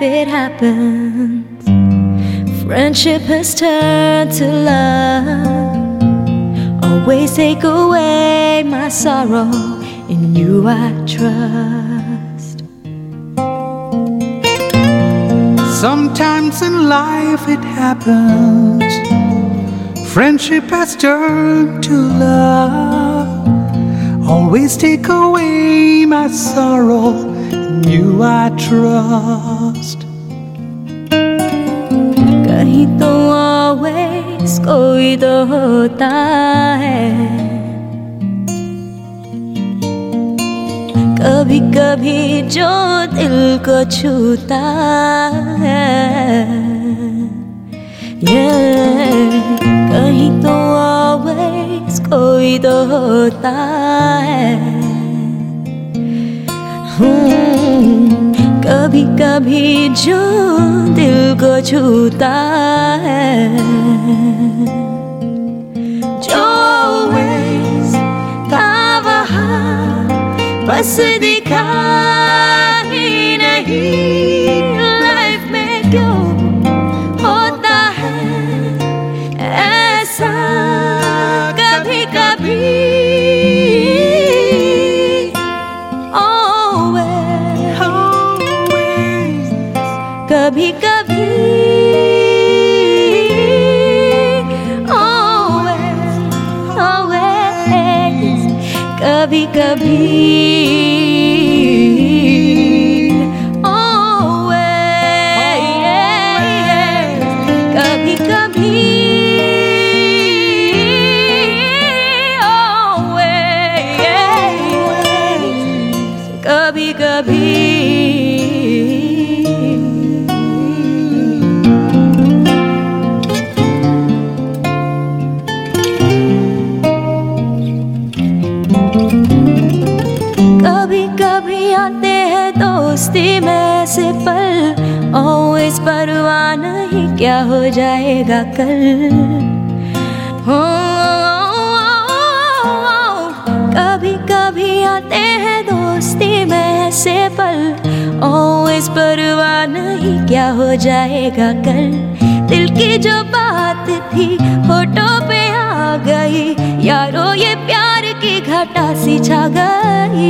it happens. Friendship has turned to love. Always take away my sorrow. In you I trust. Sometimes in life it happens. Friendship has turned to love. Always take away my sorrow. In you I trust. कहीं तो always कोई तो होता है. कभी कभी जो दिल को छूता है. कहीं तो always कोई तो होता है. कभी कभी जो दिल को छूता है. जो था वहाँ बस दिखा ही नहीं. लाइफ में क्यों होता है ऐसा कभी कभी. कभी कभी always, always, कभी कभी always, कभी कभी always, कभी कभी. कभी कभी आते हैं दोस्ती में ऐसे पल. Always परवाह नहीं क्या हो जाएगा कल. कभी कभी आते हैं दोस्ती में ऐसे पल. Always परवाह नहीं क्या हो जाएगा कल. दिल की जो बात थी होठों पे आ गई. यारो ये प्यार की घटा सी छा गई.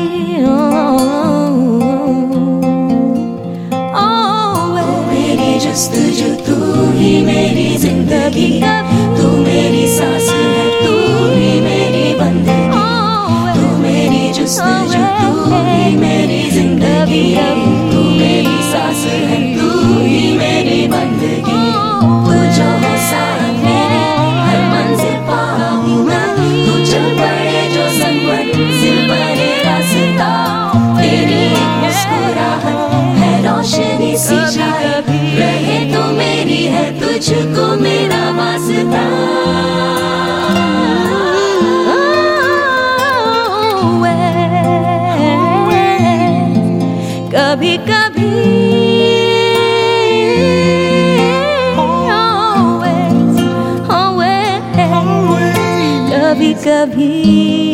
मेरी जस्तजू तू ही मेरी जिंदगी. तू मेरी सांस है तू ही मेरी बंदगी. तू मेरी जस्तजू तू ही मेरी जिंदगी. तू मेरी सांस है तू ही मेरी बंदगी. तू जो हो साथ मेरे हर मंजिल पाऊं मैं. तू चल पड़े जो संग मंजिल बने रास्ता. तेरी एक मुस्कुराहट है रोशनी सी छाई. रहे तो मेरी है तुझको मेरा वास्ता. कभी कभी always, always, कभी कभी